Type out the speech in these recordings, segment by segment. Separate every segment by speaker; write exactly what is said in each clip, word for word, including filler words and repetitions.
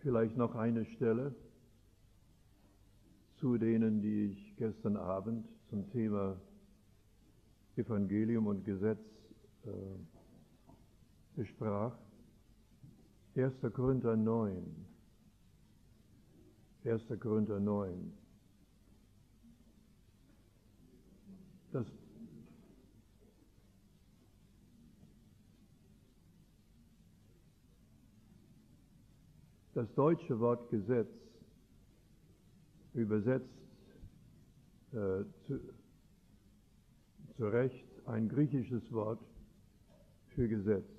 Speaker 1: Vielleicht noch eine Stelle zu denen, die ich gestern Abend zum Thema Evangelium und Gesetz äh, besprach. erster Korinther neun. erster Korinther neun. Das Das deutsche Wort Gesetz übersetzt äh, zu, zu Recht ein griechisches Wort für Gesetz.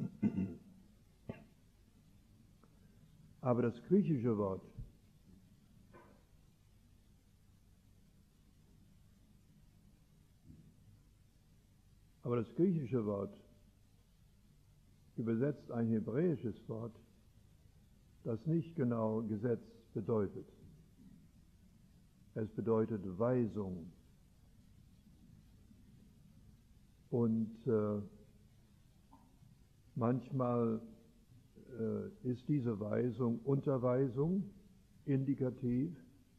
Speaker 1: Aber das griechische Wort aber das griechische Wort übersetzt ein hebräisches Wort, das nicht genau Gesetz bedeutet. Es bedeutet Weisung. Und äh, manchmal äh, ist diese Weisung Unterweisung, indikativ.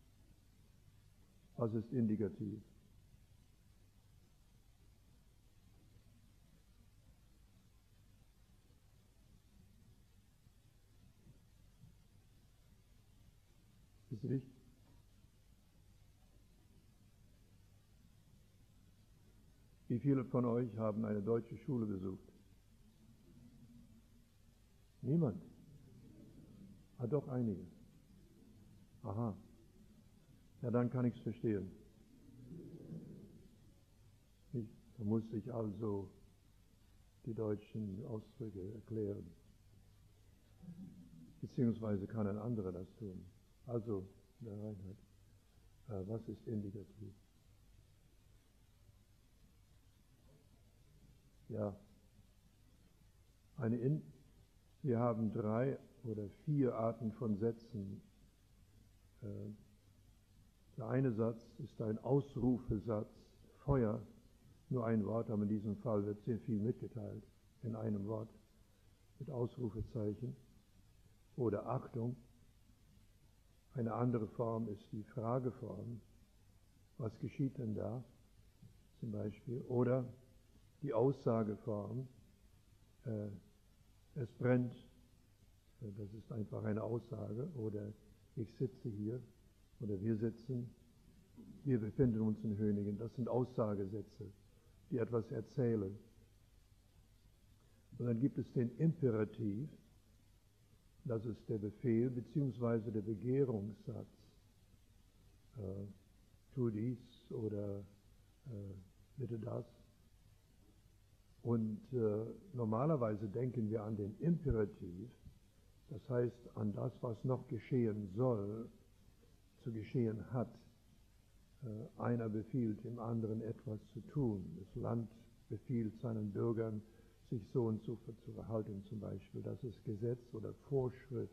Speaker 1: Was ist indikativ? Ist richtig? Wie viele von euch haben eine deutsche Schule besucht? Niemand? Ah, doch einige. Aha. Ja, dann kann ich es verstehen. Ich, da musste ich also die deutschen Ausdrücke erklären. Beziehungsweise kann ein anderer das tun. Also, der Reinhard, äh, was ist indikativ? Ja, eine In wir haben drei oder vier Arten von Sätzen. Äh, der eine Satz ist ein Ausrufesatz, Feuer, nur ein Wort, aber in diesem Fall wird sehr viel mitgeteilt, in einem Wort, mit Ausrufezeichen. Oder Achtung. Eine andere Form ist die Frageform. Was geschieht denn da? Zum Beispiel. Oder die Aussageform. Äh, es brennt. Äh, das ist einfach eine Aussage. Oder ich sitze hier. Oder wir sitzen. Wir befinden uns in Höningen. Das sind Aussagesätze, die etwas erzählen. Und dann gibt es den Imperativ. Das ist der Befehl bzw. der Begehrungssatz. Äh, tu dies oder äh, bitte das. Und äh, normalerweise denken wir an den Imperativ, das heißt an das, was noch geschehen soll, zu geschehen hat. Äh, einer befiehlt dem anderen etwas zu tun. Das Land befiehlt seinen Bürgern, sich so und so zu verhalten zum Beispiel. Das ist Gesetz oder Vorschrift.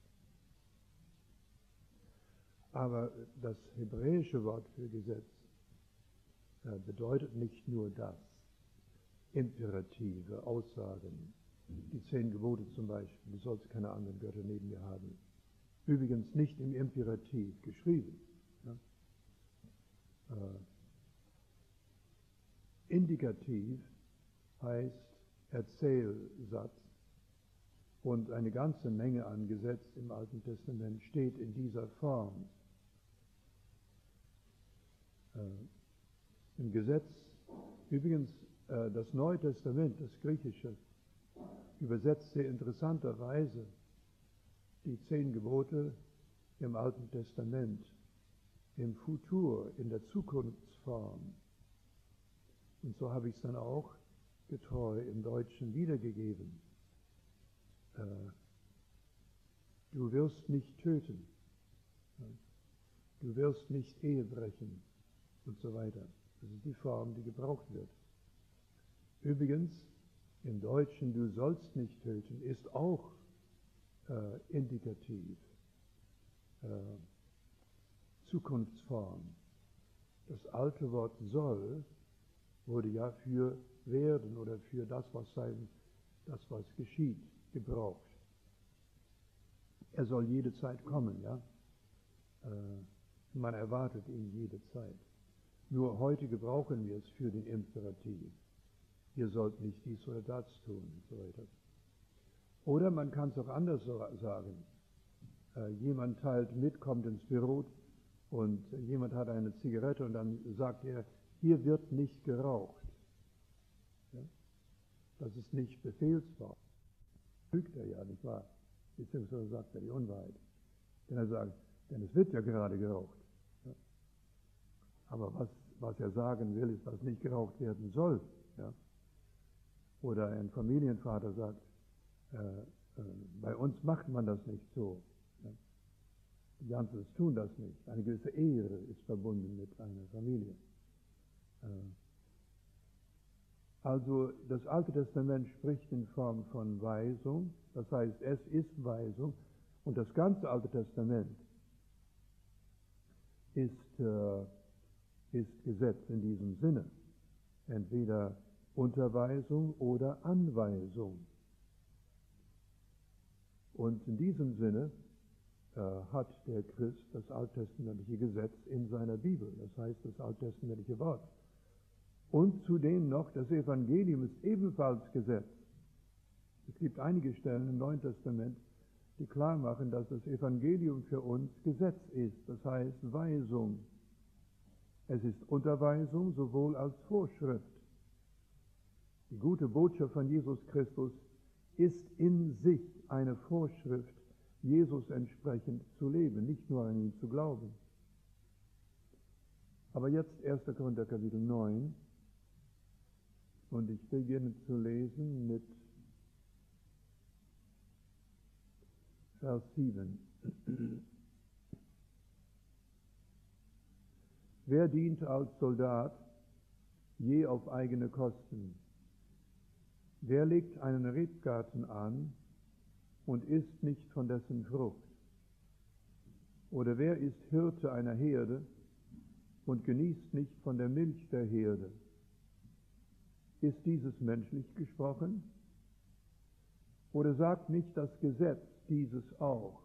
Speaker 1: Aber das hebräische Wort für Gesetz äh, bedeutet nicht nur das. Imperative Aussagen. Die zehn Gebote zum Beispiel. Du sollst keine anderen Götter neben dir haben. Übrigens nicht im Imperativ geschrieben. Ja? Äh, indikativ heißt Erzählsatz, und eine ganze Menge an Gesetz im Alten Testament steht in dieser Form. Äh, Im Gesetz, übrigens äh, das Neue Testament, das Griechische, übersetzt sehr interessanterweise die zehn Gebote im Alten Testament im Futur, in der Zukunftsform. Und so habe ich es dann auch getreu im Deutschen wiedergegeben. Äh, du wirst nicht töten. Du wirst nicht Ehe brechen und so weiter. Das ist die Form, die gebraucht wird. Übrigens, im Deutschen, du sollst nicht töten, ist auch äh, indikativ. Äh, Zukunftsform. Das alte Wort soll wurde ja für werden oder für das, was sein, das, was geschieht, gebraucht. Er soll jede Zeit kommen, ja. Man erwartet ihn jede Zeit. Nur heute gebrauchen wir es für den Imperativ. Ihr sollt nicht dies oder das tun und so weiter. Oder man kann es auch anders sagen. Äh, jemand teilt mit, kommt ins Büro und jemand hat eine Zigarette und dann sagt er, hier wird nicht geraucht. Ja? Das ist nicht befehlsbar. Lügt er ja, nicht wahr? Beziehungsweise sagt er die Unwahrheit. Denn er sagt, denn es wird ja gerade geraucht. Ja? Aber was, was er sagen will, ist, dass nicht geraucht werden soll. Ja? Oder ein Familienvater sagt, äh, äh, bei uns macht man das nicht so. Ja? Die Janssens tun das nicht. Eine gewisse Ehre ist verbunden mit einer Familie. Äh, also das Alte Testament spricht in Form von Weisung, das heißt, es ist Weisung und das ganze Alte Testament ist, äh, ist Gesetz in diesem Sinne. Entweder Unterweisung oder Anweisung. Und in diesem Sinne äh, hat der Christ das alttestamentliche Gesetz in seiner Bibel, das heißt das alttestamentliche Wort. Und zudem noch, das Evangelium ist ebenfalls Gesetz. Es gibt einige Stellen im Neuen Testament, die klar machen, dass das Evangelium für uns Gesetz ist, das heißt Weisung. Es ist Unterweisung sowohl als Vorschrift. Die gute Botschaft von Jesus Christus ist in sich eine Vorschrift, Jesus entsprechend zu leben, nicht nur an ihn zu glauben. Aber jetzt erster Korinther Kapitel neun und ich beginne zu lesen mit Vers sieben. Wer dient als Soldat, je auf eigene Kosten? Wer legt einen Rebgarten an und isst nicht von dessen Frucht? Oder wer ist Hirte einer Herde und genießt nicht von der Milch der Herde? Ist dieses menschlich gesprochen? Oder sagt nicht das Gesetz dieses auch?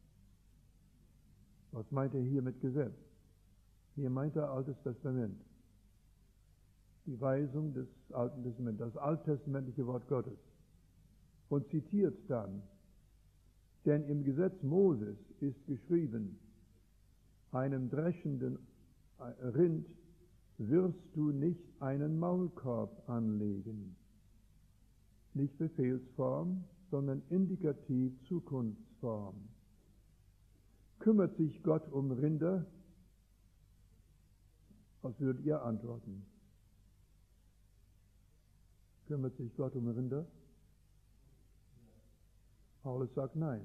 Speaker 1: Was meint er hier mit Gesetz? Hier meint er Altes Testament. Die Weisung des Alten Testaments, das alttestamentliche Wort Gottes. Und zitiert dann, denn im Gesetz Moses ist geschrieben, einem dreschenden Rind wirst du nicht einen Maulkorb anlegen. Nicht Befehlsform, sondern indikativ Zukunftsform. Kümmert sich Gott um Rinder? Was würdet ihr antworten? Kümmert sich Gott um Rinder? Paulus sagt nein.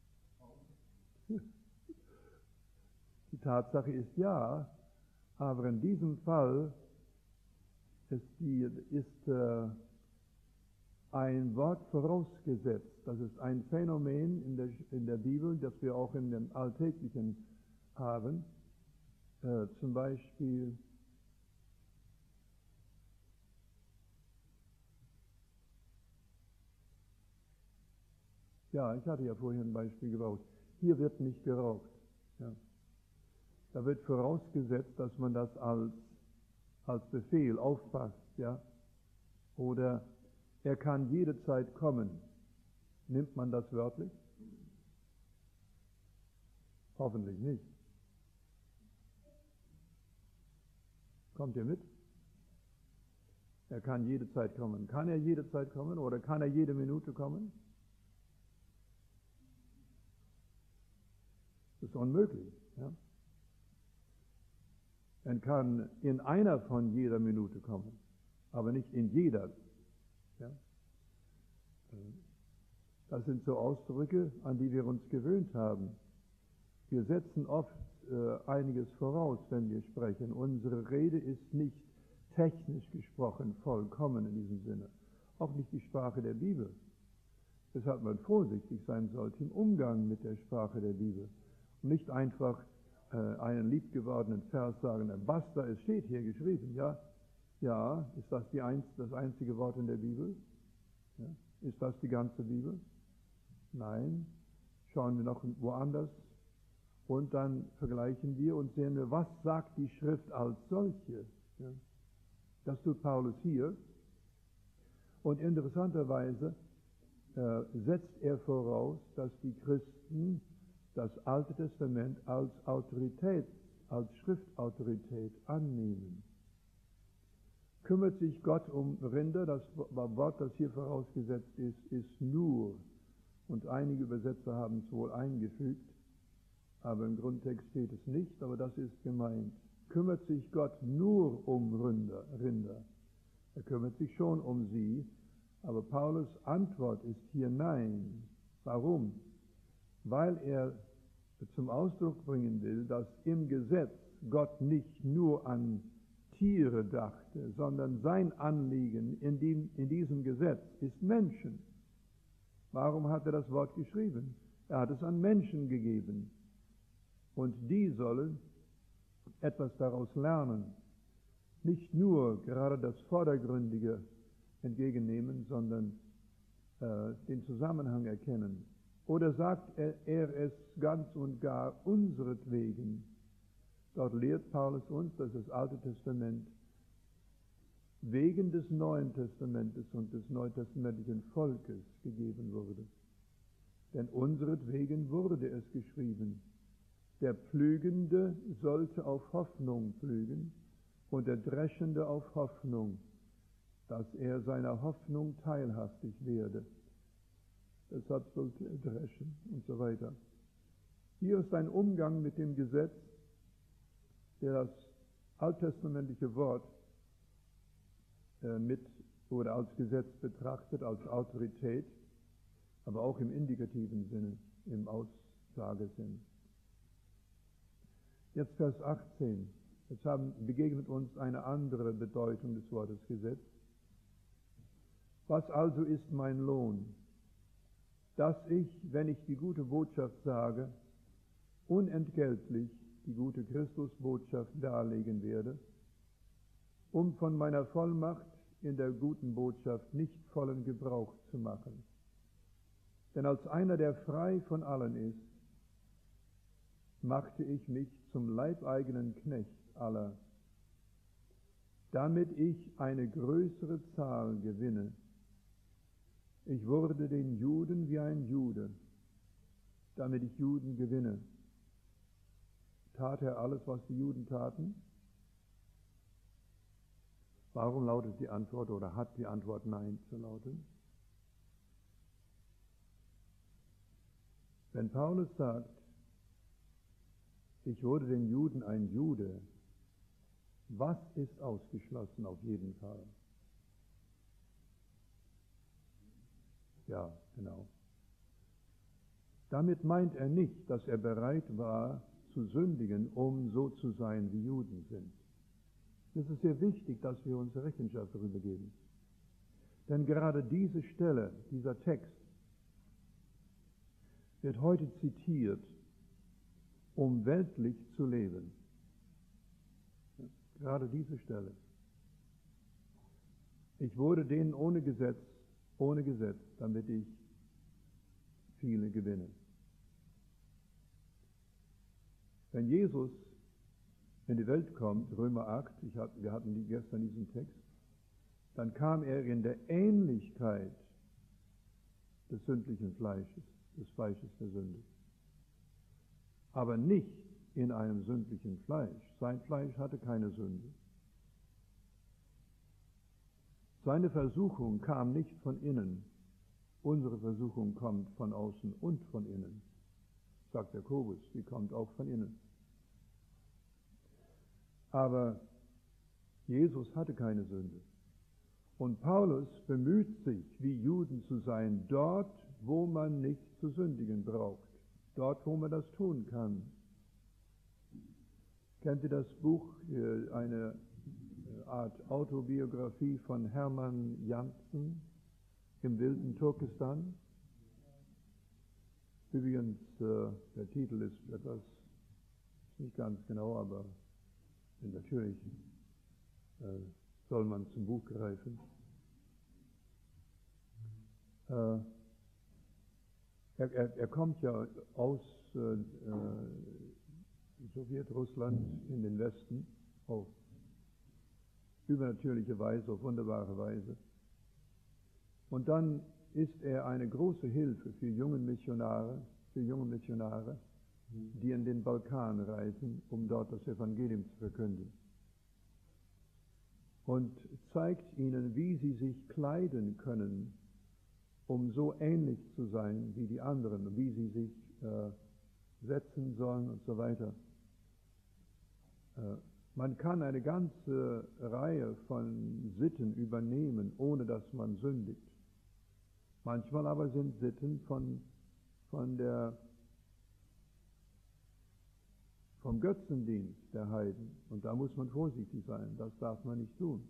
Speaker 1: Die Tatsache ist ja, aber in diesem Fall ist, die, ist äh, ein Wort vorausgesetzt. Das ist ein Phänomen in der, in der Bibel, das wir auch in dem Alltäglichen haben. Äh, zum Beispiel ja, ich hatte ja vorhin ein Beispiel gebraucht. Hier wird nicht geraucht. Ja. Da wird vorausgesetzt, dass man das als, als Befehl aufpasst. Ja. Oder er kann jede Zeit kommen. Nimmt man das wörtlich? Hoffentlich nicht. Kommt ihr mit? Er kann jede Zeit kommen. Kann er jede Zeit kommen oder kann er jede Minute kommen? Das ist unmöglich. Ja? Er kann in einer von jeder Minute kommen, aber nicht in jeder. Ja? Das sind so Ausdrücke, an die wir uns gewöhnt haben. Wir setzen oft äh, einiges voraus, wenn wir sprechen. Unsere Rede ist nicht technisch gesprochen vollkommen in diesem Sinne. Auch nicht die Sprache der Bibel. Weshalb man vorsichtig sein sollte im Umgang mit der Sprache der Bibel. Und nicht einfach äh, einen liebgewordenen Vers sagen, basta, es steht hier geschrieben. Ja, ja, ist das die einz, das einzige Wort in der Bibel? Ja? Ist das die ganze Bibel? Nein. schauen wir noch woanders und dann vergleichen wir und sehen wir, was sagt die Schrift als solche. Ja. Das tut Paulus hier. Und interessanterweise äh, setzt er voraus, dass die Christen das Alte Testament als Autorität, als Schriftautorität annehmen. Kümmert sich Gott um Rinder? Das Wort, das hier vorausgesetzt ist, ist nur. Und einige Übersetzer haben es wohl eingefügt, aber im Grundtext steht es nicht, aber das ist gemeint. Kümmert sich Gott nur um Rinder? Rinder? Er kümmert sich schon um sie, aber Paulus' Antwort ist hier nein. Warum? Weil er zum Ausdruck bringen will, dass im Gesetz Gott nicht nur an Tiere dachte, sondern sein Anliegen in, dem, in diesem Gesetz ist Menschen. Warum hat er das Wort geschrieben? Er hat es an Menschen gegeben. Und die sollen etwas daraus lernen. Nicht nur gerade das Vordergründige entgegennehmen, sondern äh, den Zusammenhang erkennen. Oder sagt er, er es ganz und gar unseretwegen? Dort lehrt Paulus uns, dass das Alte Testament wegen des Neuen Testamentes und des neutestamentlichen Volkes gegeben wurde. Denn unseretwegen wurde es geschrieben. Der Pflügende sollte auf Hoffnung pflügen und der Dreschende auf Hoffnung, dass er seiner Hoffnung teilhaftig werde. Deshalb sollte er dreschen und so weiter. Hier ist ein Umgang mit dem Gesetz, der das alttestamentliche Wort äh, mit oder als Gesetz betrachtet, als Autorität, aber auch im indikativen Sinne, im Aussagesinn. Jetzt Vers achtzehn. Jetzt haben, begegnet uns eine andere Bedeutung des Wortes Gesetz. Was also ist mein Lohn? Dass ich, wenn ich die gute Botschaft sage, unentgeltlich die gute Christusbotschaft darlegen werde, um von meiner Vollmacht in der guten Botschaft nicht vollen Gebrauch zu machen. Denn als einer, der frei von allen ist, machte ich mich zum leibeigenen Knecht aller, damit ich eine größere Zahl gewinne. Ich wurde den Juden wie ein Jude, damit ich Juden gewinne. Tat er alles, was die Juden taten? Warum lautet die Antwort oder hat die Antwort Nein zu lauten? Wenn Paulus sagt, ich wurde den Juden ein Jude, was ist ausgeschlossen auf jeden Fall? Ja, genau. Damit meint er nicht, dass er bereit war zu sündigen, um so zu sein, wie Juden sind. Es ist sehr wichtig, dass wir uns Rechenschaft darüber geben. Denn gerade diese Stelle, dieser Text, wird heute zitiert, um weltlich zu leben. Gerade diese Stelle. Ich wurde denen ohne Gesetz, ohne Gesetz, damit ich viele gewinne. Wenn Jesus in die Welt kommt, Römer acht, ich hab, wir hatten die gestern diesen Text, dann kam er in der Ähnlichkeit des sündlichen Fleisches, des Fleisches der Sünde. Aber nicht in einem sündlichen Fleisch. Sein Fleisch hatte keine Sünde. Seine Versuchung kam nicht von innen. Unsere Versuchung kommt von außen und von innen, sagt Jakobus, die kommt auch von innen. Aber Jesus hatte keine Sünde. Und Paulus bemüht sich, wie Juden zu sein, dort, wo man nicht zu sündigen braucht, dort, wo man das tun kann. Kennt ihr das Buch, eine Art Autobiografie von Hermann Jansen im wilden Turkestan? Übrigens, äh, der Titel ist etwas, nicht ganz genau, aber natürlich äh, soll man zum Buch greifen. Äh, Er, er, er kommt ja aus äh, Sowjetrussland in den Westen auf übernatürliche Weise, auf wunderbare Weise. Und dann ist er eine große Hilfe für junge Missionare, für junge Missionare, die in den Balkan reisen, um dort das Evangelium zu verkünden. Und zeigt ihnen, wie sie sich kleiden können, um so ähnlich zu sein wie die anderen, wie sie sich äh, setzen sollen und so weiter. Äh, man kann eine ganze Reihe von Sitten übernehmen, ohne dass man sündigt. Manchmal aber sind Sitten von, von der, vom Götzendienst der Heiden. Und da muss man vorsichtig sein, das darf man nicht tun.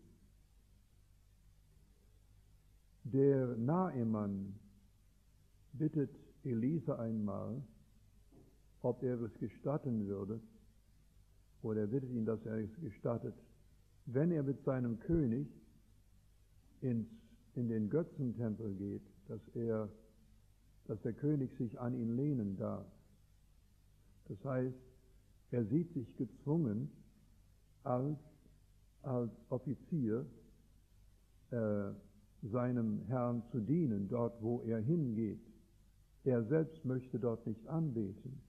Speaker 1: Der Naaman bittet Elisa einmal, ob er es gestatten würde, oder er bittet ihn, dass er es gestattet, wenn er mit seinem König ins, in den Götzentempel geht, dass er, dass der König sich an ihn lehnen darf. Das heißt, er sieht sich gezwungen, als, als Offizier äh, seinem Herrn zu dienen, dort wo er hingeht. Er selbst möchte dort nicht anbeten.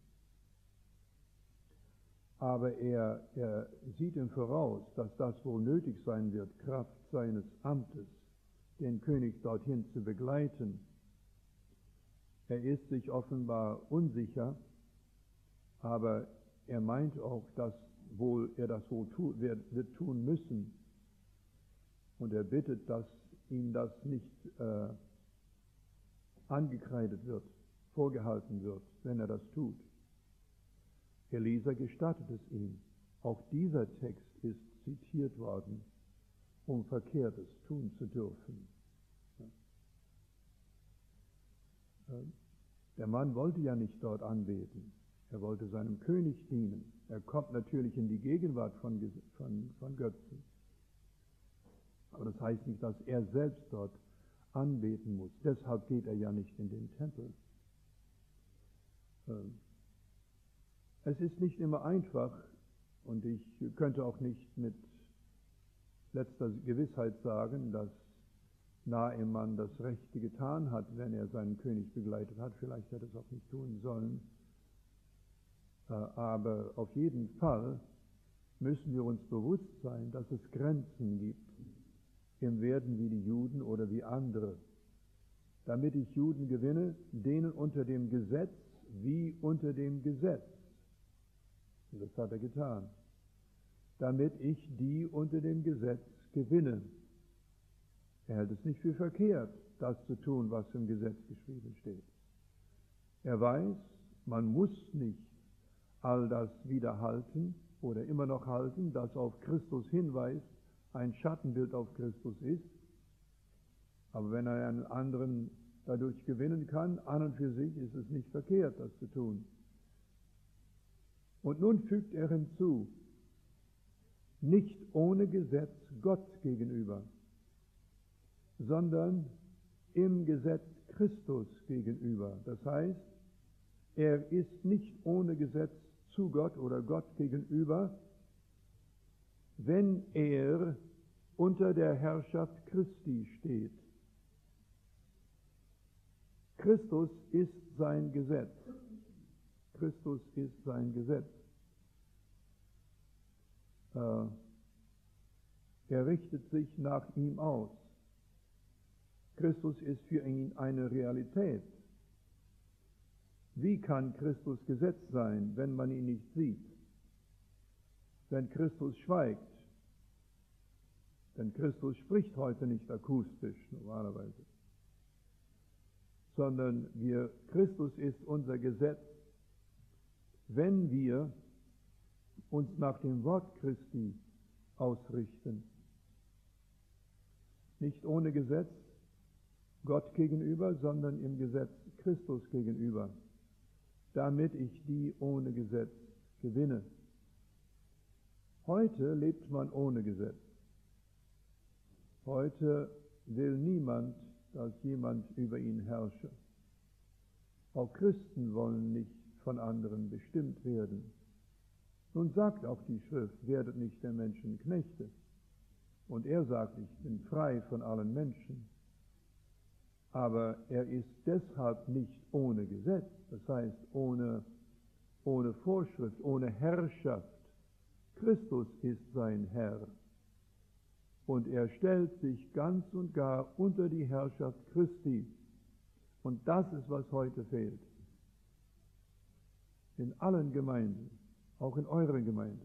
Speaker 1: Aber er, er sieht ihm voraus, dass das wohl nötig sein wird, Kraft seines Amtes, den König dorthin zu begleiten. Er ist sich offenbar unsicher, aber er meint auch, dass wohl, er das wohl tu, wird, wird tun müssen. Und er bittet, dass ihm das nicht äh, angekreidet wird, vorgehalten wird, wenn er das tut. Elisa gestattet es ihm. Auch dieser Text ist zitiert worden, um Verkehrtes tun zu dürfen. Der Mann wollte ja nicht dort anbeten. Er wollte seinem König dienen. Er kommt natürlich in die Gegenwart von, von, von Götzen. Aber das heißt nicht, dass er selbst dort anbeten muss. Deshalb geht er ja nicht in den Tempel. Es ist nicht immer einfach, und ich könnte auch nicht mit letzter Gewissheit sagen, dass Naaman das Rechte getan hat, wenn er seinen König begleitet hat. Vielleicht hätte er es auch nicht tun sollen. Aber auf jeden Fall müssen wir uns bewusst sein, dass es Grenzen gibt im Werden wie die Juden oder wie andere. Damit ich Juden gewinne, denen unter dem Gesetz wie unter dem Gesetz. Und das hat er getan. Damit ich die unter dem Gesetz gewinne. Er hält es nicht für verkehrt, das zu tun, was im Gesetz geschrieben steht. Er weiß, man muss nicht all das widerhalten oder immer noch halten, das auf Christus hinweist, ein Schattenbild auf Christus ist. Aber wenn er einen anderen dadurch gewinnen kann, an und für sich ist es nicht verkehrt, das zu tun. Und nun fügt er hinzu, nicht ohne Gesetz Gott gegenüber, sondern im Gesetz Christus gegenüber. Das heißt, er ist nicht ohne Gesetz zu Gott oder Gott gegenüber, wenn er unter der Herrschaft Christi steht. Christus ist sein Gesetz. Christus ist sein Gesetz. Äh, er richtet sich nach ihm aus. Christus ist für ihn eine Realität. Wie kann Christus Gesetz sein, wenn man ihn nicht sieht? Wenn Christus schweigt? Denn Christus spricht heute nicht akustisch normalerweise, sondern wir, Christus ist unser Gesetz, wenn wir uns nach dem Wort Christi ausrichten. Nicht ohne Gesetz Gott gegenüber, sondern im Gesetz Christus gegenüber, damit ich die ohne Gesetz gewinne. Heute lebt man ohne Gesetz. Heute will niemand, dass jemand über ihn herrsche. Auch Christen wollen nicht von anderen bestimmt werden. Nun sagt auch die Schrift, werdet nicht der Menschen Knechte. Und er sagt, ich bin frei von allen Menschen. Aber er ist deshalb nicht ohne Gesetz, das heißt ohne, ohne Vorschrift, ohne Herrschaft. Christus ist sein Herr. Und er stellt sich ganz und gar unter die Herrschaft Christi. Und das ist, was heute fehlt. In allen Gemeinden, auch in eurer Gemeinde.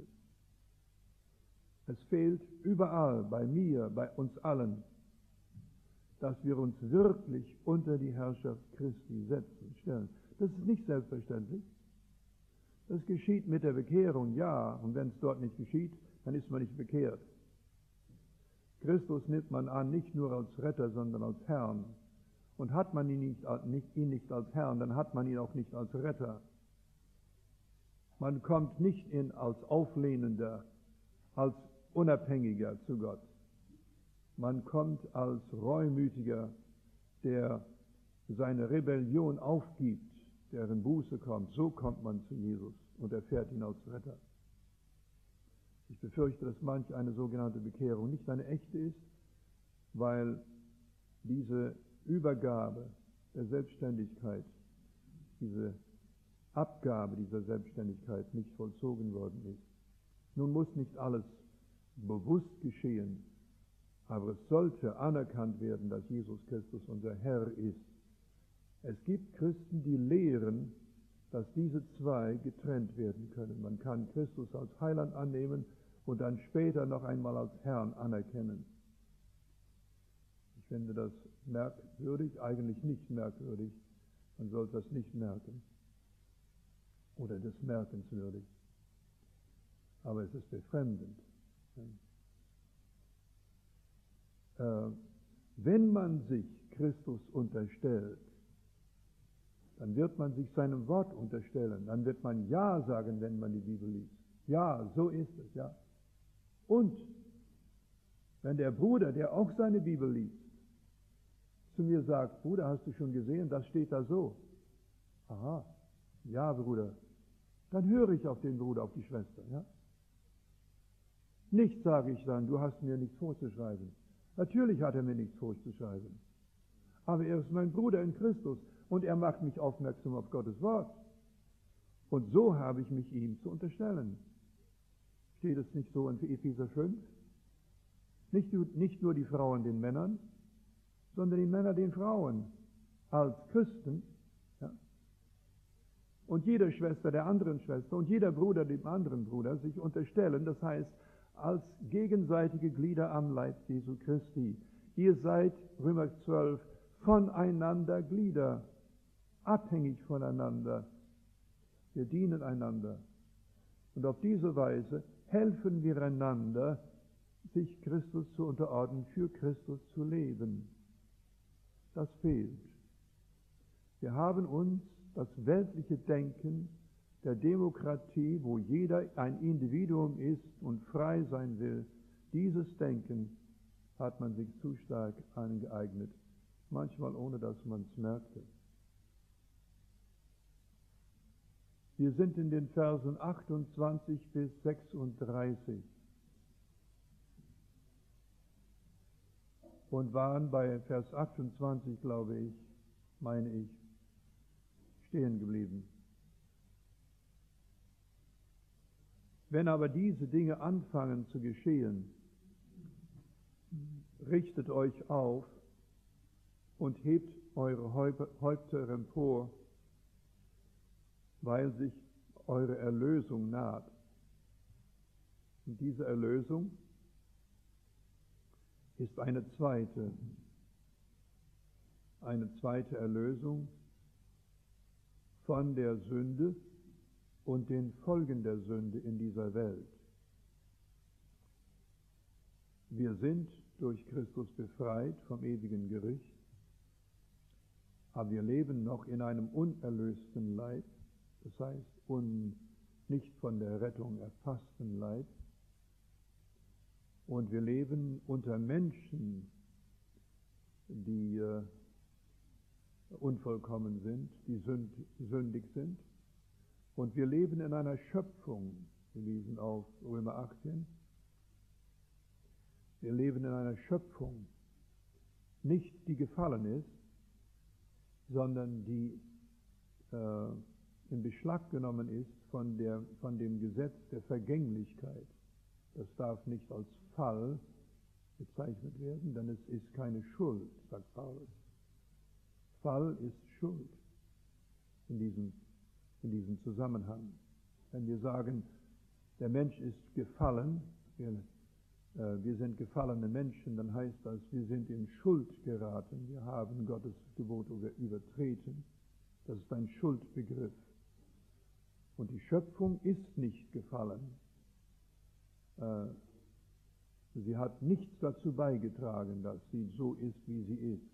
Speaker 1: Es fehlt überall, bei mir, bei uns allen, dass wir uns wirklich unter die Herrschaft Christi setzen, stellen. Das ist nicht selbstverständlich. Das geschieht mit der Bekehrung, ja. Und wenn es dort nicht geschieht, dann ist man nicht bekehrt. Christus nimmt man an, nicht nur als Retter, sondern als Herrn. Und hat man ihn nicht, nicht, ihn nicht als Herrn, dann hat man ihn auch nicht als Retter. Man kommt nicht in als Auflehnender, als Unabhängiger zu Gott. Man kommt als Reumütiger, der seine Rebellion aufgibt, der in Buße kommt. So kommt man zu Jesus und erfährt ihn als Retter. Ich befürchte, dass manch eine sogenannte Bekehrung nicht eine echte ist, weil diese Übergabe der Selbstständigkeit, diese Abgabe dieser Selbstständigkeit nicht vollzogen worden ist. Nun muss nicht alles bewusst geschehen, aber es sollte anerkannt werden, dass Jesus Christus unser Herr ist. Es gibt Christen, die lehren, dass diese zwei getrennt werden können. Man kann Christus als Heiland annehmen und dann später noch einmal als Herrn anerkennen. Ich finde das merkwürdig, eigentlich nicht merkwürdig. Man sollte das nicht merken oder des Merkenswürdig. Aber es ist befremdend. Äh, wenn man sich Christus unterstellt, dann wird man sich seinem Wort unterstellen. Dann wird man Ja sagen, wenn man die Bibel liest. Ja, so ist es, ja. Und wenn der Bruder, der auch seine Bibel liest, zu mir sagt, Bruder, hast du schon gesehen, das steht da so. Aha, ja, Bruder. Dann höre ich auf den Bruder, auf die Schwester, ja. Nicht sage ich dann, du hast mir nichts vorzuschreiben. Natürlich hat er mir nichts vorzuschreiben. Aber er ist mein Bruder in Christus und er macht mich aufmerksam auf Gottes Wort. Und so habe ich mich ihm zu unterstellen. Steht es nicht so in Epheser fünf? Nicht, nicht nur die Frauen den Männern, sondern die Männer den Frauen als Christen. Ja? Und jeder Schwester der anderen Schwester und jeder Bruder dem anderen Bruder sich unterstellen, das heißt, als gegenseitige Glieder am Leib Jesu Christi. Ihr seid, Römer zwölf, voneinander Glieder, abhängig voneinander. Wir dienen einander. Und auf diese Weise helfen wir einander, sich Christus zu unterordnen, für Christus zu leben. Das fehlt. Wir haben uns das weltliche Denken der Demokratie, wo jeder ein Individuum ist und frei sein will, dieses Denken hat man sich zu stark angeeignet, manchmal ohne dass man es merkte. Wir sind in den Versen achtundzwanzig bis sechsunddreißig und waren bei Vers achtundzwanzig, glaube ich, meine ich, stehen geblieben. Wenn aber diese Dinge anfangen zu geschehen, richtet euch auf und hebt eure Häupter empor, weil sich eure Erlösung naht. Und diese Erlösung ist eine zweite, eine zweite Erlösung von der Sünde und den Folgen der Sünde in dieser Welt. Wir sind durch Christus befreit vom ewigen Gericht, aber wir leben noch in einem unerlösten Leib, das heißt, un, nicht von der Rettung erfassten Leib. Und wir leben unter Menschen, die äh, unvollkommen sind, die sünd, sündig sind. Und wir leben in einer Schöpfung, gewiesen auf Römer achtzehn. Wir leben in einer Schöpfung, nicht die gefallen ist, sondern die äh, in Beschlag genommen ist von, der, von dem Gesetz der Vergänglichkeit. Das darf nicht als Fall bezeichnet werden, denn es ist keine Schuld, sagt Paulus. Fall ist Schuld in diesem, in diesem Zusammenhang. Wenn wir sagen, der Mensch ist gefallen, wir, äh, wir sind gefallene Menschen, dann heißt das, wir sind in Schuld geraten, wir haben Gottes Gebot übertreten. Das ist ein Schuldbegriff. Und die Schöpfung ist nicht gefallen. Äh, sie hat nichts dazu beigetragen, dass sie so ist, wie sie ist.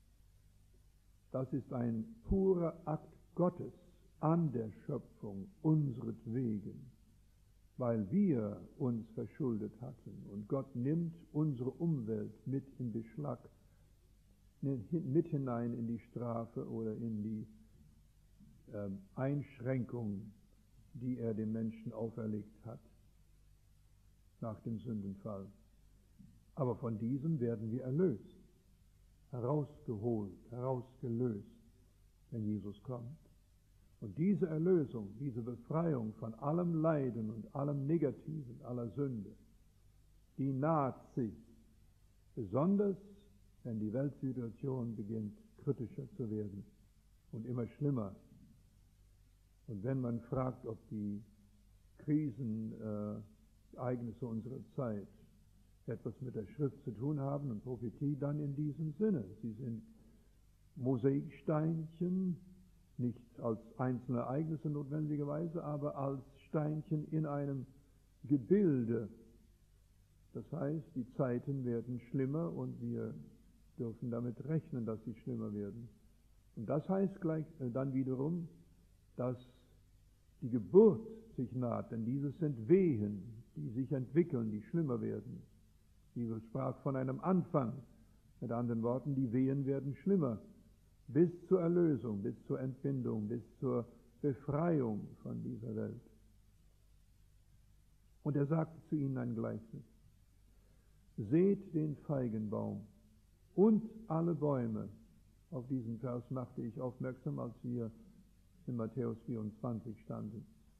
Speaker 1: Das ist ein purer Akt Gottes an der Schöpfung, unseretwegen, weil wir uns verschuldet hatten. Und Gott nimmt unsere Umwelt mit in Beschlag, mit hinein in die Strafe oder in die äh, Einschränkung, die er dem Menschen auferlegt hat, nach dem Sündenfall. Aber von diesem werden wir erlöst, herausgeholt, herausgelöst, wenn Jesus kommt. Und diese Erlösung, diese Befreiung von allem Leiden und allem Negativen, aller Sünde, die naht sich, besonders wenn die Weltsituation beginnt kritischer zu werden und immer schlimmer. Und wenn man fragt, ob die Krisenereignisse äh, unserer Zeit etwas mit der Schrift zu tun haben und Prophetie, dann in diesem Sinne. Sie sind Mosaiksteinchen, nicht als einzelne Ereignisse notwendigerweise, aber als Steinchen in einem Gebilde. Das heißt, die Zeiten werden schlimmer und wir dürfen damit rechnen, dass sie schlimmer werden. Und das heißt gleich äh, dann wiederum, dass die Geburt sich naht, denn dieses sind Wehen, die sich entwickeln, die schlimmer werden. Jesus sprach von einem Anfang. Mit anderen Worten, die Wehen werden schlimmer, bis zur Erlösung, bis zur Entbindung, bis zur Befreiung von dieser Welt. Und er sagte zu ihnen ein Gleichnis. Seht den Feigenbaum und alle Bäume. Auf diesen Vers machte ich aufmerksam, als wir in Matthäus vierundzwanzig standen.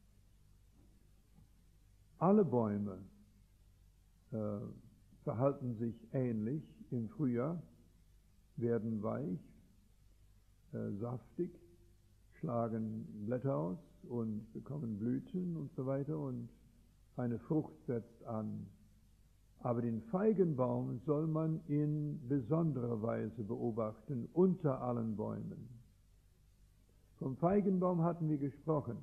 Speaker 1: Alle Bäume äh, verhalten sich ähnlich im Frühjahr, werden weich, äh, saftig, schlagen Blätter aus und bekommen Blüten und so weiter und eine Frucht setzt an. Aber den Feigenbaum soll man in besonderer Weise beobachten unter allen Bäumen. Vom Feigenbaum hatten wir gesprochen.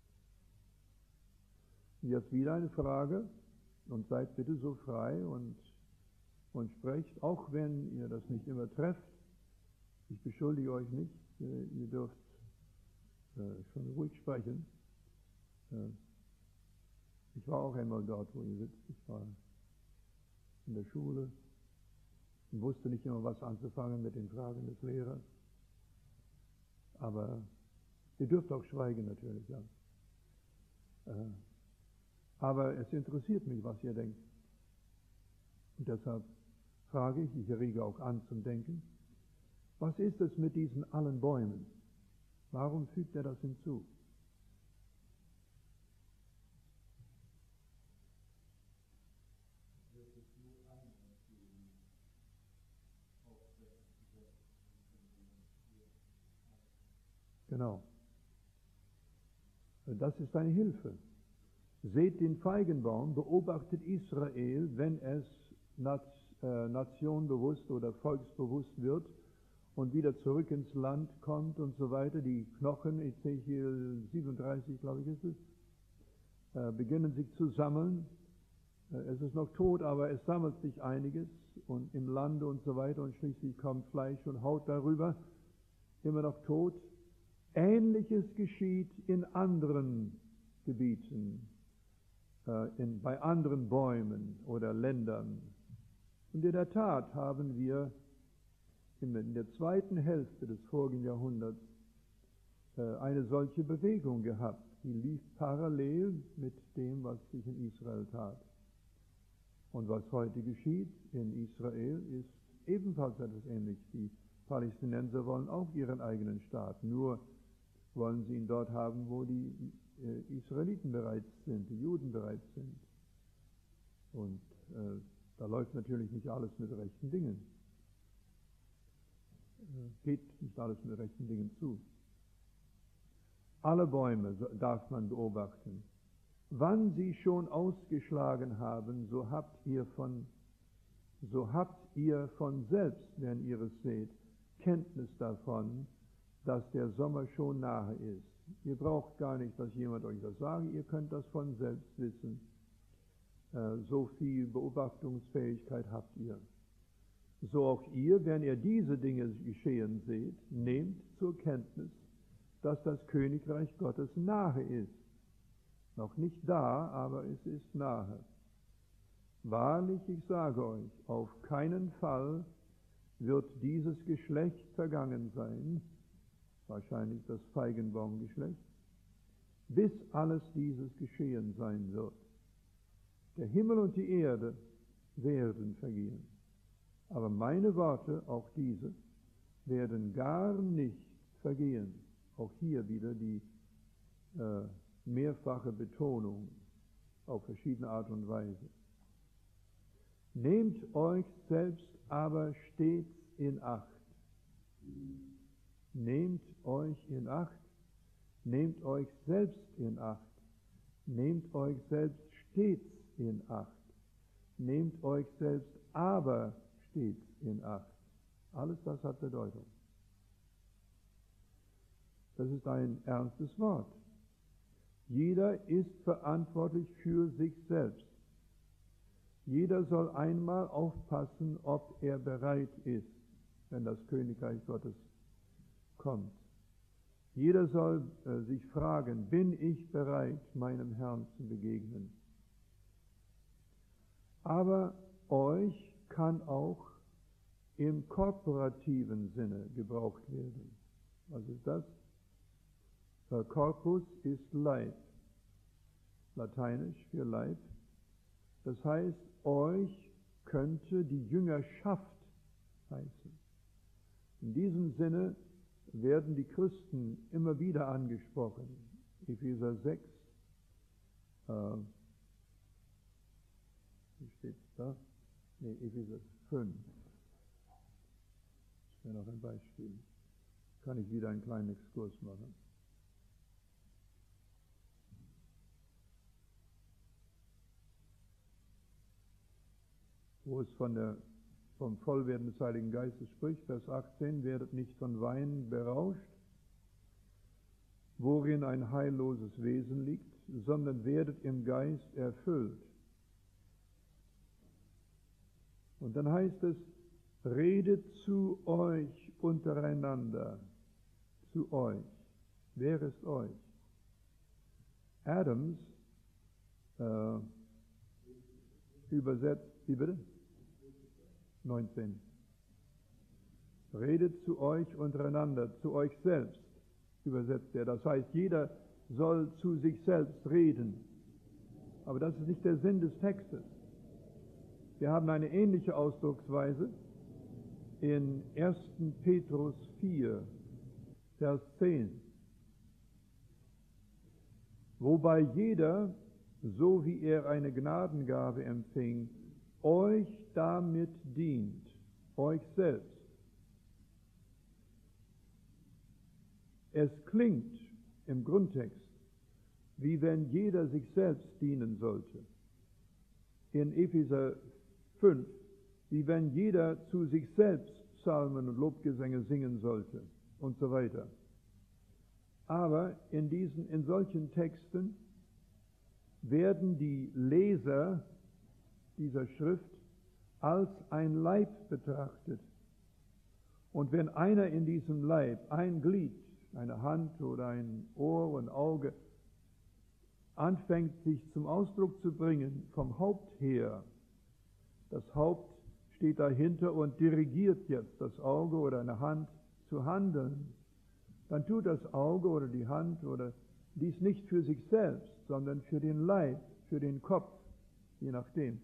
Speaker 1: Jetzt wieder eine Frage und seid bitte so frei und, und sprecht, auch wenn ihr das nicht immer trefft. Ich beschuldige euch nicht, ihr dürft äh, schon ruhig sprechen. Äh, ich war auch einmal dort, wo ihr sitzt. Ich war in der Schule und wusste nicht immer, was anzufangen mit den Fragen des Lehrers. Aber ihr dürft auch schweigen natürlich, ja. Äh, aber es interessiert mich, was ihr denkt. Und deshalb frage ich, ich rege auch an zum Denken, was ist es mit diesen allen Bäumen? Warum fügt er das hinzu? Genau. Das ist eine Hilfe. Seht den Feigenbaum, beobachtet Israel, wenn es nationbewusst oder volksbewusst wird und wieder zurück ins Land kommt und so weiter. Die Knochen, Ezechiel siebenunddreißig, glaube ich, ist es, beginnen sich zu sammeln. Es ist noch tot, aber es sammelt sich einiges und im Lande und so weiter und schließlich kommt Fleisch und Haut darüber, immer noch tot. Ähnliches geschieht in anderen Gebieten, äh, in, bei anderen Bäumen oder Ländern. Und in der Tat haben wir in der zweiten Hälfte des vorigen Jahrhunderts eine solche Bewegung gehabt. Die lief parallel mit dem, was sich in Israel tat. Und was heute geschieht in Israel, ist ebenfalls etwas Ähnliches. Die Palästinenser wollen auch ihren eigenen Staat, nur wollen sie ihn dort haben, wo die äh, Israeliten bereits sind, die Juden bereits sind. Und äh, da läuft natürlich nicht alles mit rechten Dingen. Äh, geht nicht alles mit rechten Dingen zu. Alle Bäume darf man beobachten. Wann sie schon ausgeschlagen haben, so habt ihr von, so habt ihr von selbst, wenn ihr es seht, Kenntnis davon, dass der Sommer schon nahe ist. Ihr braucht gar nicht, dass jemand euch das sagt, ihr könnt das von selbst wissen. Äh, so viel Beobachtungsfähigkeit habt ihr. So auch ihr, wenn ihr diese Dinge geschehen seht, nehmt zur Kenntnis, dass das Königreich Gottes nahe ist. Noch nicht da, aber es ist nahe. Wahrlich, ich sage euch, auf keinen Fall wird dieses Geschlecht vergangen sein, wahrscheinlich das Feigenbaumgeschlecht, bis alles dieses geschehen sein wird. Der Himmel und die Erde werden vergehen, aber meine Worte, auch diese, werden gar nicht vergehen. Auch hier wieder die äh, mehrfache Betonung auf verschiedene Art und Weise. Nehmt euch selbst aber stets in Acht. Nehmt euch in Acht. Nehmt euch selbst in Acht. Nehmt euch selbst stets in Acht. Nehmt euch selbst aber stets in Acht. Alles das hat Bedeutung. Das ist ein ernstes Wort. Jeder ist verantwortlich für sich selbst. Jeder soll einmal aufpassen, ob er bereit ist, wenn das Königreich Gottes kommt. Jeder soll äh, sich fragen, bin ich bereit, meinem Herrn zu begegnen? Aber euch kann auch im korporativen Sinne gebraucht werden. Was ist das? Corpus ist Leib, lateinisch für Leib. Das heißt, euch könnte die Jüngerschaft heißen. In diesem Sinne werden die Christen immer wieder angesprochen. Epheser sechs, äh, wie steht es da? Nee, Epheser fünf. Das wäre noch ein Beispiel. Kann ich wieder einen kleinen Exkurs machen. Wo es von der, vom Vollwerden des Heiligen Geistes spricht, Vers achtzehn, werdet nicht von Wein berauscht, worin ein heilloses Wesen liegt, sondern werdet im Geist erfüllt. Und dann heißt es, redet zu euch untereinander, zu euch. Wer ist euch? Adams äh, übersetzt, wie bitte? neunzehn. Redet zu euch untereinander, zu euch selbst, übersetzt er. Das heißt, jeder soll zu sich selbst reden. Aber das ist nicht der Sinn des Textes. Wir haben eine ähnliche Ausdrucksweise in ersten Petrus vier, Vers zehn. Wobei jeder, so wie er eine Gnadengabe empfing, euch damit dient, euch selbst. Es klingt im Grundtext, wie wenn jeder sich selbst dienen sollte. In Epheser fünf, wie wenn jeder zu sich selbst Psalmen und Lobgesänge singen sollte und so weiter. Aber in diesen, in solchen Texten werden die Leser dieser Schrift als ein Leib betrachtet. Und wenn einer in diesem Leib, ein Glied, eine Hand oder ein Ohr und Auge, anfängt sich zum Ausdruck zu bringen vom Haupt her, das Haupt steht dahinter und dirigiert jetzt das Auge oder eine Hand zu handeln, dann tut das Auge oder die Hand oder dies nicht für sich selbst, sondern für den Leib, für den Kopf, je nachdem.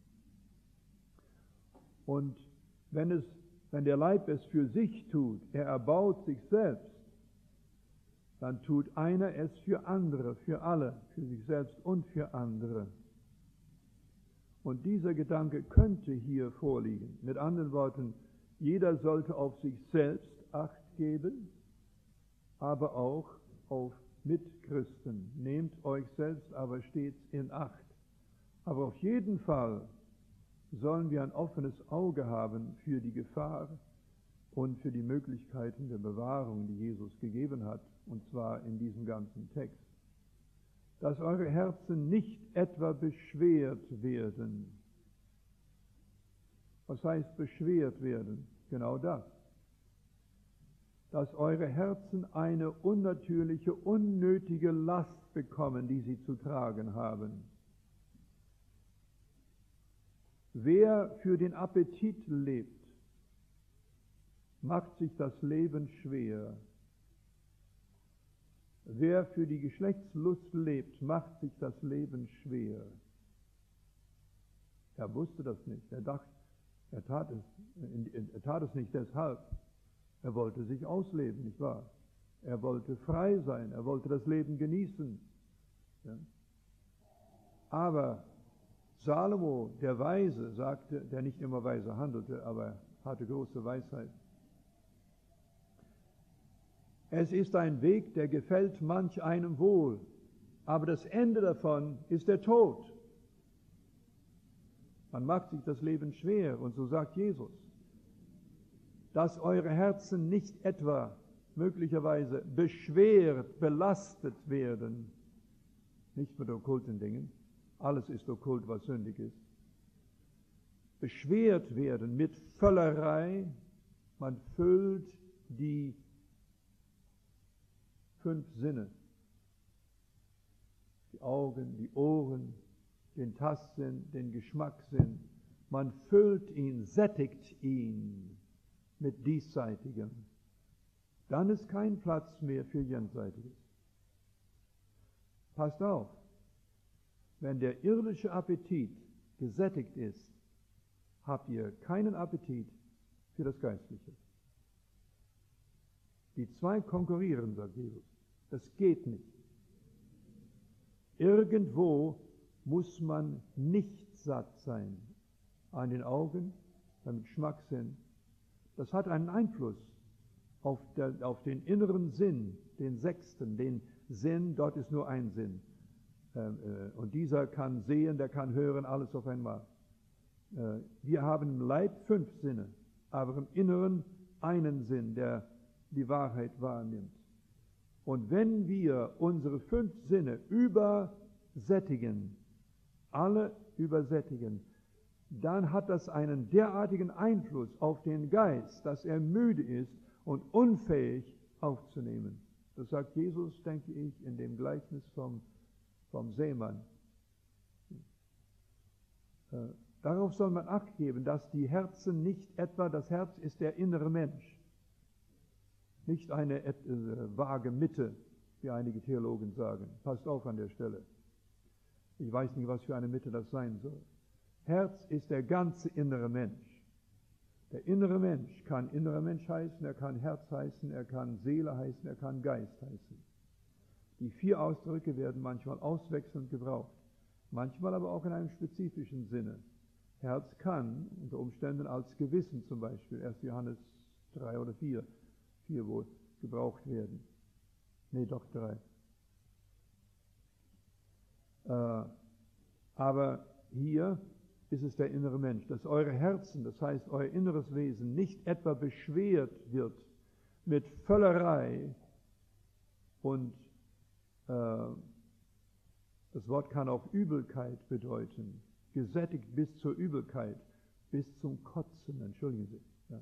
Speaker 1: Und wenn es, wenn der Leib es für sich tut, er erbaut sich selbst, dann tut einer es für andere, für alle, für sich selbst und für andere. Und dieser Gedanke könnte hier vorliegen. Mit anderen Worten, jeder sollte auf sich selbst Acht geben, aber auch auf Mitchristen. Nehmt euch selbst aber stets in Acht. Aber auf jeden Fall sollen wir ein offenes Auge haben für die Gefahr und für die Möglichkeiten der Bewahrung, die Jesus gegeben hat, und zwar in diesem ganzen Text. Dass eure Herzen nicht etwa beschwert werden. Was heißt beschwert werden? Genau das. Dass eure Herzen eine unnatürliche, unnötige Last bekommen, die sie zu tragen haben. Wer für den Appetit lebt, macht sich das Leben schwer. Wer für die Geschlechtslust lebt, macht sich das Leben schwer. Er wusste das nicht. Er dachte, er tat es, er tat es nicht deshalb. Er wollte sich ausleben, nicht wahr? Er wollte frei sein. Er wollte das Leben genießen. Ja. Aber Salomo, der Weise, sagte, der nicht immer weise handelte, aber hatte große Weisheit. Es ist ein Weg, der gefällt manch einem wohl, aber das Ende davon ist der Tod. Man macht sich das Leben schwer, und so sagt Jesus, dass eure Herzen nicht etwa möglicherweise beschwert, belastet werden, nicht mit okkulten Dingen, alles ist okkult, was sündig ist, beschwert werden mit Völlerei, man füllt die fünf Sinne, die Augen, die Ohren, den Tastsinn, den Geschmackssinn, man füllt ihn, sättigt ihn mit Diesseitigem. Dann ist kein Platz mehr für Jenseitiges. Passt auf, wenn der irdische Appetit gesättigt ist, habt ihr keinen Appetit für das Geistliche. Die zwei konkurrieren, sagt Jesus. Das geht nicht. Irgendwo muss man nicht satt sein. An den Augen, beim Geschmackssinn. Das hat einen Einfluss auf, der, auf den inneren Sinn, den sechsten, den Sinn, dort ist nur ein Sinn. Ähm, äh, und dieser kann sehen, der kann hören, alles auf einmal. Äh, wir haben im Leib fünf Sinne, aber im Inneren einen Sinn, der die Wahrheit wahrnimmt. Und wenn wir unsere fünf Sinne übersättigen, alle übersättigen, dann hat das einen derartigen Einfluss auf den Geist, dass er müde ist und unfähig aufzunehmen. Das sagt Jesus, denke ich, in dem Gleichnis vom, vom Seemann. Äh, darauf soll man Acht geben, dass die Herzen nicht etwa, das Herz ist der innere Mensch, nicht eine äh, vage Mitte, wie einige Theologen sagen. Passt auf an der Stelle. Ich weiß nicht, was für eine Mitte das sein soll. Herz ist der ganze innere Mensch. Der innere Mensch kann innerer Mensch heißen, er kann Herz heißen, er kann Seele heißen, er kann Geist heißen. Die vier Ausdrücke werden manchmal auswechselnd gebraucht, manchmal aber auch in einem spezifischen Sinne. Herz kann unter Umständen als Gewissen zum Beispiel, erster Johannes drei oder vier, vier wohl, gebraucht werden. Nee, doch drei. Äh, aber hier ist es der innere Mensch, dass eure Herzen, das heißt euer inneres Wesen, nicht etwa beschwert wird mit Völlerei und äh, das Wort kann auch Übelkeit bedeuten, gesättigt bis zur Übelkeit, bis zum Kotzen, entschuldigen Sie. Ja.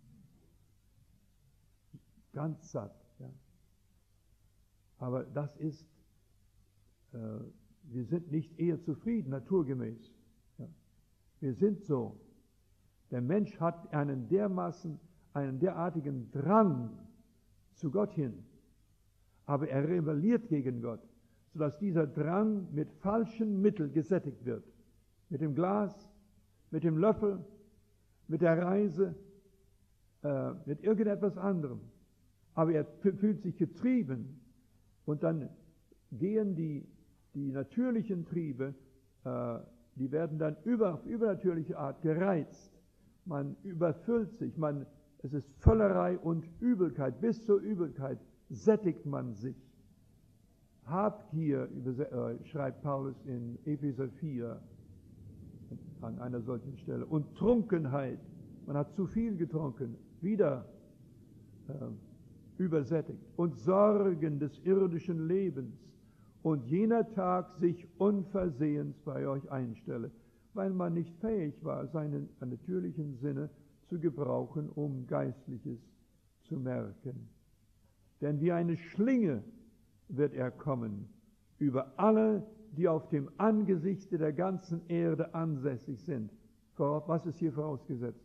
Speaker 1: Ganz satt. Ja. Aber das ist, äh, wir sind nicht eher zufrieden, naturgemäß. Ja. Wir sind so. Der Mensch hat einen dermaßen, einen derartigen Drang zu Gott hin, aber er rebelliert gegen Gott, sodass dieser Drang mit falschen Mitteln gesättigt wird. Mit dem Glas, mit dem Löffel, mit der Reise, äh, mit irgendetwas anderem. Aber er fühlt sich getrieben und dann gehen die, die natürlichen Triebe, äh, die werden dann über, auf übernatürliche Art gereizt. Man überfüllt sich, man, es ist Völlerei und Übelkeit, bis zur Übelkeit sättigt man sich. Habgier, schreibt Paulus in Epheser vier an einer solchen Stelle. Und Trunkenheit, man hat zu viel getrunken, wieder äh, übersättigt. Und Sorgen des irdischen Lebens. Und jener Tag sich unversehens bei euch einstelle, weil man nicht fähig war, seinen natürlichen Sinne zu gebrauchen, um Geistliches zu merken. Denn wie eine Schlinge wird er kommen über alle, die auf dem Angesichte der ganzen Erde ansässig sind. Was ist hier vorausgesetzt?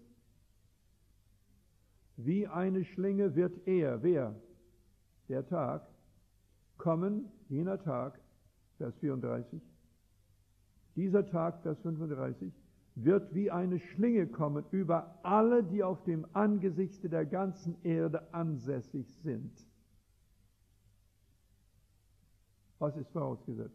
Speaker 1: Wie eine Schlinge wird er, wer? Der Tag, kommen, jener Tag, Vers vierunddreißig, dieser Tag, Vers fünfunddreißig, wird wie eine Schlinge kommen über alle, die auf dem Angesichte der ganzen Erde ansässig sind. Was ist vorausgesetzt?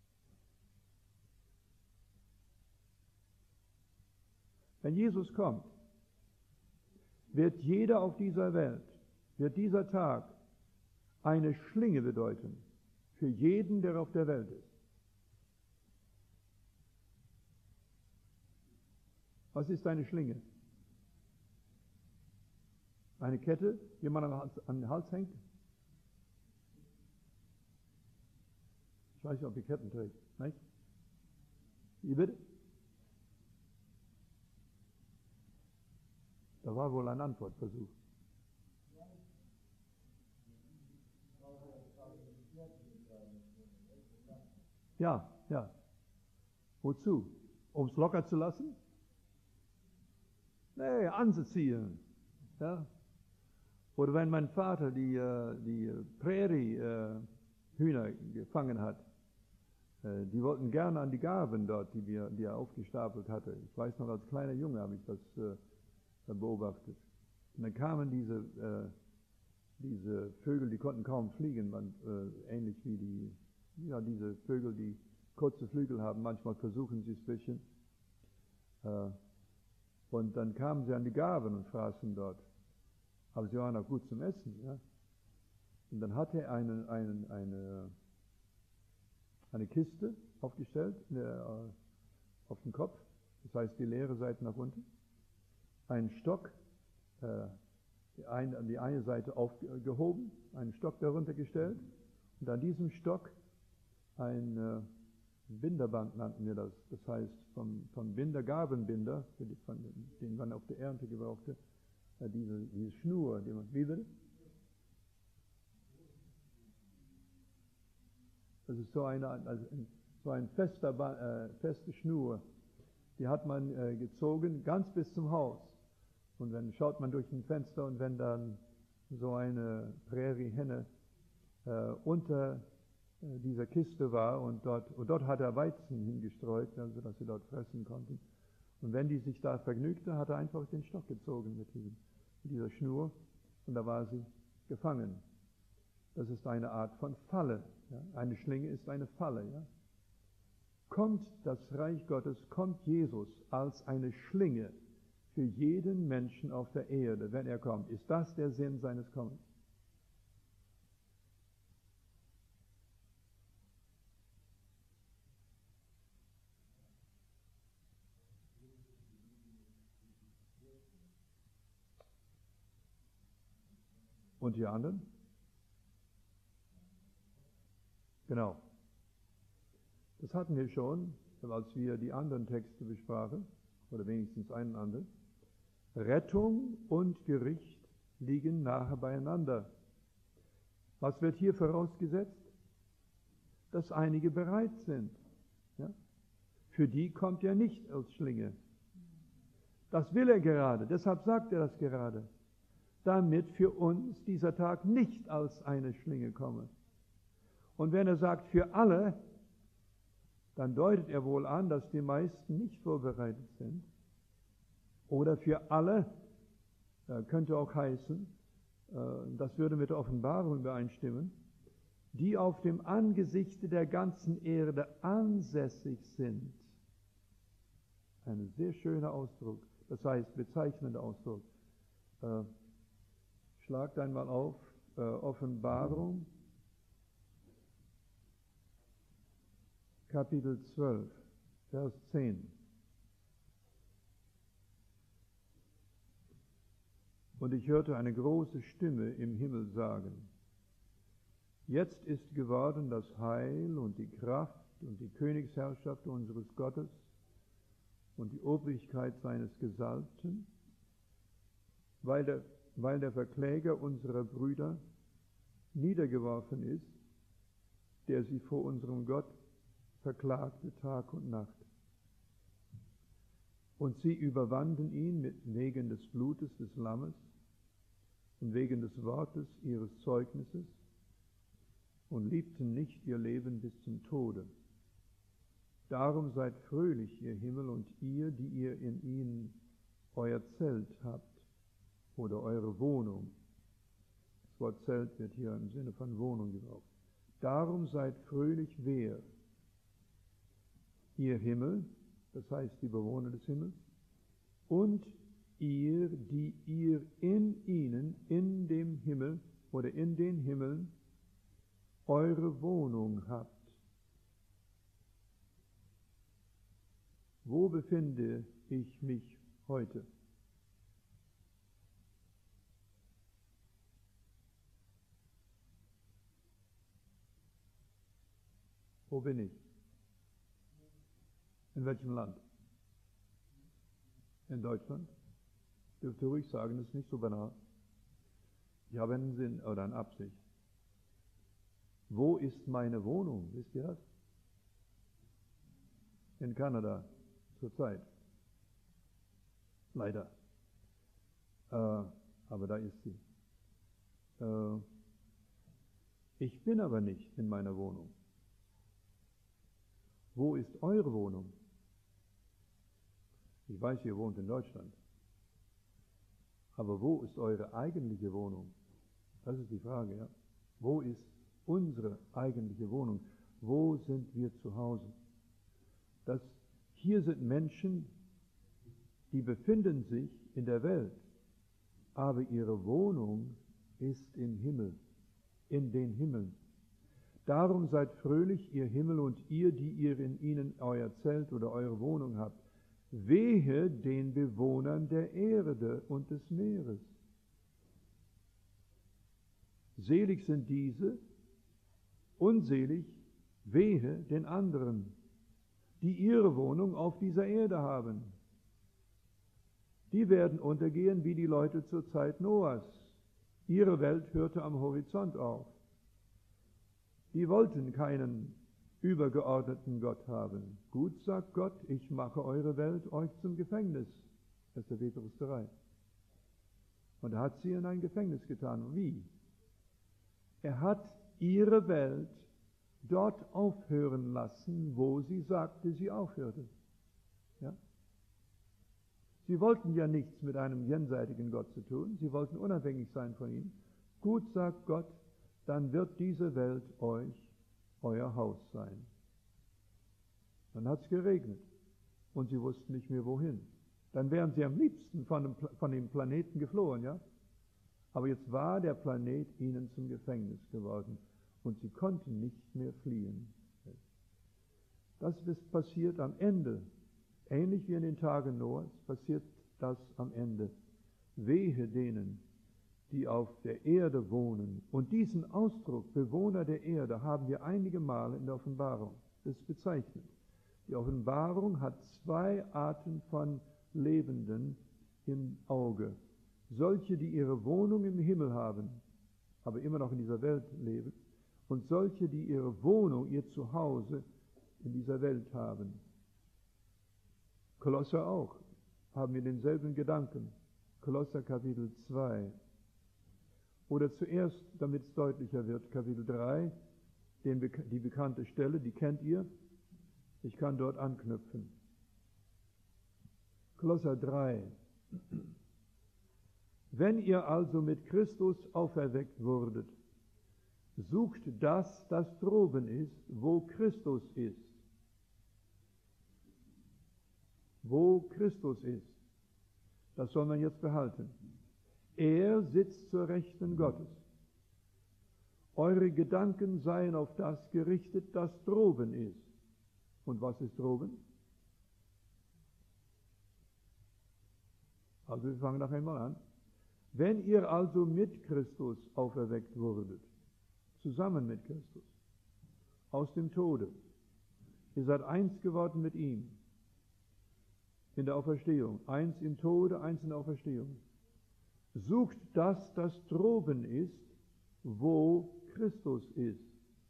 Speaker 1: Wenn Jesus kommt, wird jeder auf dieser Welt, wird dieser Tag eine Schlinge bedeuten für jeden, der auf der Welt ist. Was ist eine Schlinge? Eine Kette, die man an den Hals, an den Hals hängt? Ich weiß nicht, ob die Ketten trägt. Nicht? Wie bitte? Da war wohl ein Antwortversuch. Ja, ja. Wozu? Um es locker zu lassen? Nee, anzuziehen. Ja? Oder wenn mein Vater die, die Prärie-Hühner gefangen hat, die wollten gerne an die Garben dort, die, wir, die er aufgestapelt hatte. Ich weiß noch, als kleiner Junge habe ich das äh, beobachtet. Und dann kamen diese, äh, diese Vögel, die konnten kaum fliegen, man, äh, ähnlich wie die, ja, diese Vögel, die kurze Flügel haben. Manchmal versuchen sie es ein bisschen. Äh, und dann kamen sie an die Garben und fraßen dort. Aber sie waren auch gut zum Essen. Ja? Und dann hat er einen, einen, eine, eine Kiste aufgestellt der, äh, auf dem Kopf, das heißt die leere Seite nach unten, einen Stock, äh, die, eine, die eine Seite aufgehoben, einen Stock darunter gestellt und an diesem Stock ein äh, Binderband nannten wir das, das heißt vom, vom Binder, Gabenbinder, von, den man auf der Ernte gebrauchte, äh, diese, diese Schnur, die man, wie will? Das ist so eine, also so ein fester, äh, feste Schnur, die hat man äh, gezogen ganz bis zum Haus. Und dann schaut man durch ein Fenster und wenn dann so eine Präriehenne äh, unter äh, dieser Kiste war und dort, und dort hat er Weizen hingestreut, also dass sie dort fressen konnten. Und wenn die sich da vergnügte, hat er einfach den Stock gezogen mit, diesem, mit dieser Schnur und da war sie gefangen. Das ist eine Art von Falle. Ja? Eine Schlinge ist eine Falle. Ja? Kommt das Reich Gottes, kommt Jesus als eine Schlinge für jeden Menschen auf der Erde, wenn er kommt. Ist das der Sinn seines Kommens? Und die anderen? Genau. Das hatten wir schon, als wir die anderen Texte besprachen, oder wenigstens einen anderen. Rettung und Gericht liegen nahe beieinander. Was wird hier vorausgesetzt? Dass einige bereit sind. Ja? Für die kommt er nicht als Schlinge. Das will er gerade, deshalb sagt er das gerade, damit für uns dieser Tag nicht als eine Schlinge komme. Und wenn er sagt für alle, dann deutet er wohl an, dass die meisten nicht vorbereitet sind. Oder für alle, äh, könnte auch heißen, äh, das würde mit der Offenbarung übereinstimmen, die auf dem Angesichte der ganzen Erde ansässig sind. Ein sehr schöner Ausdruck, das heißt bezeichnender Ausdruck. Äh, schlagt einmal auf, äh, Offenbarung, Kapitel zwölf, Vers zehn. Und ich hörte eine große Stimme im Himmel sagen, jetzt ist geworden das Heil und die Kraft und die Königsherrschaft unseres Gottes und die Obrigkeit seines Gesalbten, weil der, weil der Verkläger unserer Brüder niedergeworfen ist, der sie vor unserem Gott verklagte Tag und Nacht. Und sie überwanden ihn mit, wegen des Blutes des Lammes und wegen des Wortes ihres Zeugnisses und liebten nicht ihr Leben bis zum Tode. Darum seid fröhlich, ihr Himmel, und ihr, die ihr in ihnen euer Zelt habt oder eure Wohnung. Das Wort Zelt wird hier im Sinne von Wohnung gebraucht. Darum seid fröhlich, wer? Ihr Himmel, das heißt die Bewohner des Himmels, und ihr, die ihr in ihnen, in dem Himmel oder in den Himmeln, eure Wohnung habt. Wo befinde ich mich heute? Wo bin ich? In welchem Land? In Deutschland? Dürfte ruhig sagen, das ist nicht so banal. Ich habe einen Sinn oder eine Absicht. Wo ist meine Wohnung? Wisst ihr das? In Kanada, zurzeit. Leider. Äh, aber da ist sie. Äh, ich bin aber nicht in meiner Wohnung. Wo ist eure Wohnung? Ich weiß, ihr wohnt in Deutschland. Aber wo ist eure eigentliche Wohnung? Das ist die Frage, ja. Wo ist unsere eigentliche Wohnung? Wo sind wir zu Hause? Das, hier sind Menschen, die befinden sich in der Welt, aber ihre Wohnung ist im Himmel, in den Himmeln. Darum seid fröhlich, ihr Himmel, und ihr, die ihr in ihnen euer Zelt oder eure Wohnung habt. Wehe den Bewohnern der Erde und des Meeres. Selig sind diese, unselig, wehe den anderen, die ihre Wohnung auf dieser Erde haben. Die werden untergehen wie die Leute zur Zeit Noahs. Ihre Welt hörte am Horizont auf. Die wollten keinen übergeordneten Gott haben. Gut, sagt Gott, ich mache eure Welt euch zum Gefängnis. erster Petrus drei. Und er hat sie in ein Gefängnis getan. Wie? Er hat ihre Welt dort aufhören lassen, wo sie sagte, sie aufhörte. Ja? Sie wollten ja nichts mit einem jenseitigen Gott zu tun. Sie wollten unabhängig sein von ihm. Gut, sagt Gott, dann wird diese Welt euch euer Haus sein. Dann hat es geregnet und sie wussten nicht mehr wohin. Dann wären sie am liebsten von dem, von dem Planeten geflohen, ja? Aber jetzt war der Planet ihnen zum Gefängnis geworden und sie konnten nicht mehr fliehen. Das ist passiert am Ende. Ähnlich wie in den Tagen Noahs passiert das am Ende. Wehe denen, die auf der Erde wohnen. Und diesen Ausdruck, Bewohner der Erde, haben wir einige Male in der Offenbarung. Das ist bezeichnet. Die Offenbarung hat zwei Arten von Lebenden im Auge. Solche, die ihre Wohnung im Himmel haben, aber immer noch in dieser Welt leben, und solche, die ihre Wohnung, ihr Zuhause in dieser Welt haben. Kolosser auch. haben wir denselben Gedanken. Kolosser Kapitel zwei. Oder zuerst, damit es deutlicher wird, Kapitel drei, den, die bekannte Stelle, die kennt ihr. Ich kann dort anknüpfen. Kolosser drei. Wenn ihr also mit Christus auferweckt wurdet, sucht das, das droben ist, wo Christus ist. Wo Christus ist. Das soll man jetzt behalten. Er sitzt zur Rechten Gottes. Eure Gedanken seien auf das gerichtet, das droben ist. Und was ist droben? Also wir fangen noch einmal an. Wenn ihr also mit Christus auferweckt wurdet, zusammen mit Christus, aus dem Tode, ihr seid eins geworden mit ihm, in der Auferstehung, eins im Tode, eins in der Auferstehung, sucht das, das droben ist, wo Christus ist.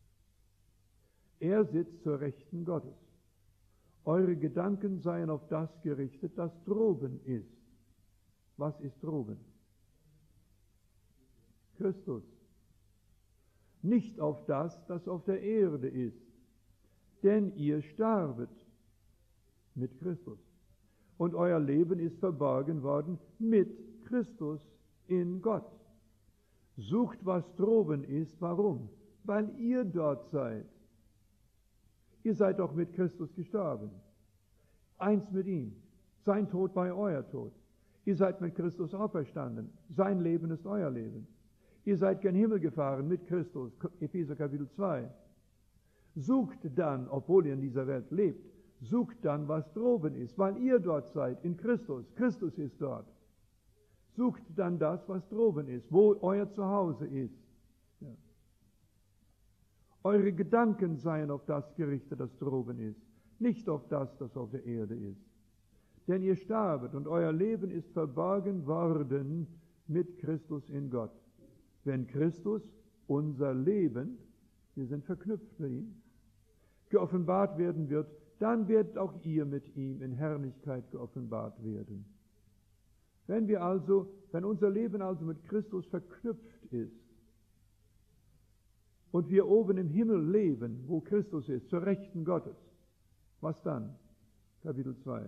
Speaker 1: Er sitzt zur Rechten Gottes. Eure Gedanken seien auf das gerichtet, das droben ist. Was ist droben? Christus. Nicht auf das, das auf der Erde ist. Denn ihr starbet mit Christus. Und euer Leben ist verborgen worden mit Christus in Gott. Sucht, was droben ist. Warum? Weil ihr dort seid. Ihr seid doch mit Christus gestorben. Eins mit ihm. Sein Tod war euer Tod. Ihr seid mit Christus auferstanden. Sein Leben ist euer Leben. Ihr seid gen Himmel gefahren mit Christus. Epheser Kapitel zwei. Sucht dann, obwohl ihr in dieser Welt lebt, sucht dann, was droben ist, weil ihr dort seid, in Christus. Christus ist dort. Sucht dann das, was droben ist, wo euer Zuhause ist. Ja. Eure Gedanken seien auf das gerichtet, das droben ist, nicht auf das, das auf der Erde ist. Denn ihr starbet und euer Leben ist verborgen worden mit Christus in Gott. Wenn Christus, unser Leben, wir sind verknüpft mit ihm, geoffenbart werden wird, dann werdet auch ihr mit ihm in Herrlichkeit geoffenbart werden. Wenn wir also, wenn unser Leben also mit Christus verknüpft ist und wir oben im Himmel leben, wo Christus ist, zur Rechten Gottes, was dann? Kapitel zwei.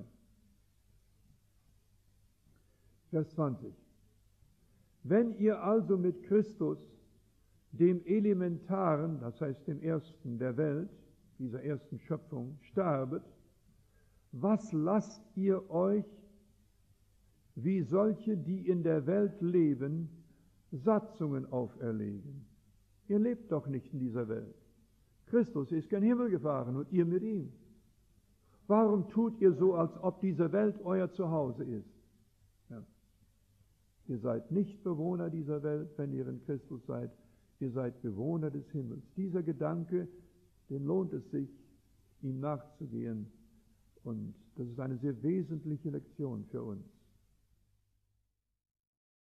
Speaker 1: Vers zwanzig. Wenn ihr also mit Christus, dem Elementaren, das heißt dem Ersten der Welt, dieser ersten Schöpfung, starbet, was lasst ihr euch, wie solche, die in der Welt leben, Satzungen auferlegen? Ihr lebt doch nicht in dieser Welt. Christus ist gen Himmel gefahren und ihr mit ihm. Warum tut ihr so, als ob diese Welt euer Zuhause ist? Ja. Ihr seid nicht Bewohner dieser Welt, wenn ihr in Christus seid. Ihr seid Bewohner des Himmels. Dieser Gedanke, den lohnt es sich, ihm nachzugehen. Und das ist eine sehr wesentliche Lektion für uns.